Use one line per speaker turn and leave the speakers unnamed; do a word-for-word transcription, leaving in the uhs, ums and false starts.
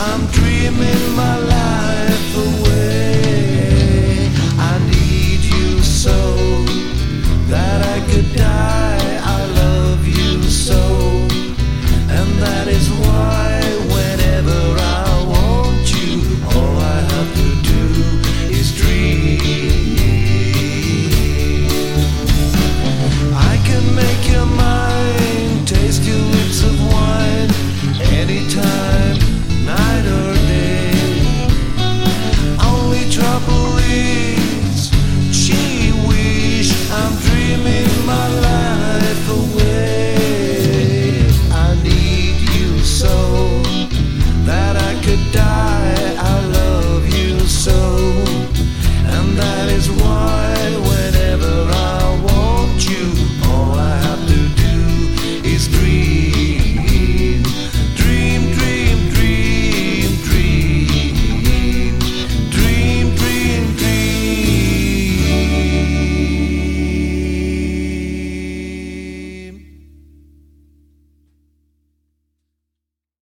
I'm dreaming my life away. I need you so that I could die. I love you so, and that is why whenever I want you, all I have to do is dream. I can make your mind taste your lips of wine anytime, night or day. Only trouble is, gee wish, I'm dreaming my life away. I need you so that I could die.